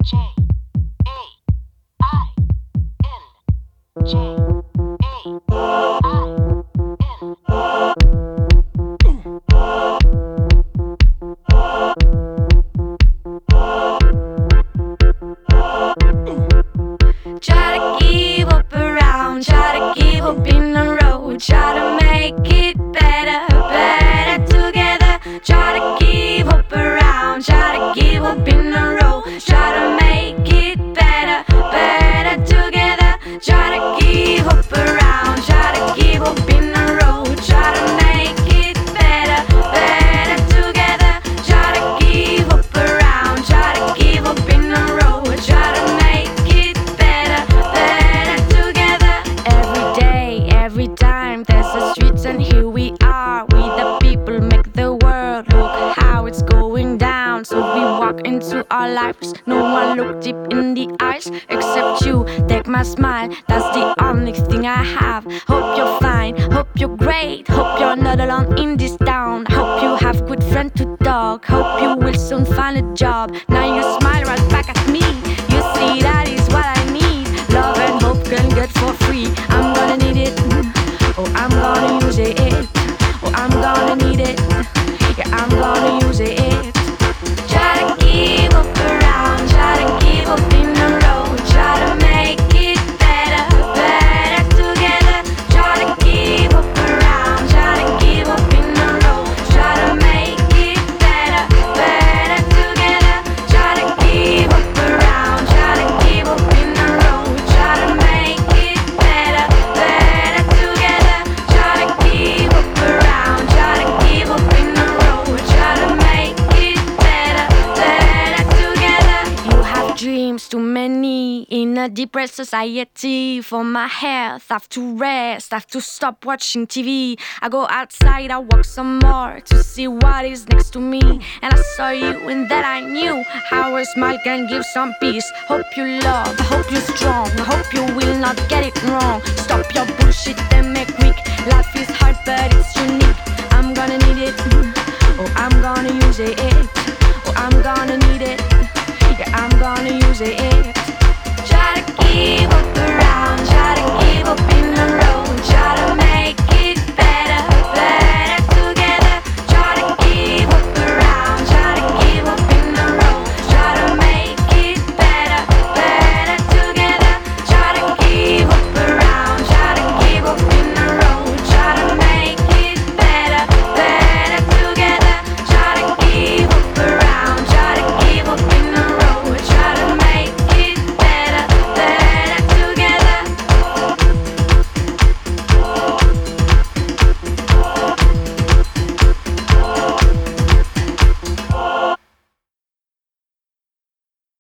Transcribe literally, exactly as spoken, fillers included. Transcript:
Depressed society. For my health, I have to rest, I have to stop watching T V. I go outside, I walk some more to see what is next to me. And I saw you and that I knew how a smile can give some peace. Hope you love, I hope you're strong, I hope you will not get it wrong. Stop your bullshit and make weak. Life is hard but it's unique. I'm gonna need it, oh I'm gonna use it. Oh I'm gonna need it, yeah I'm gonna use it. Try to keep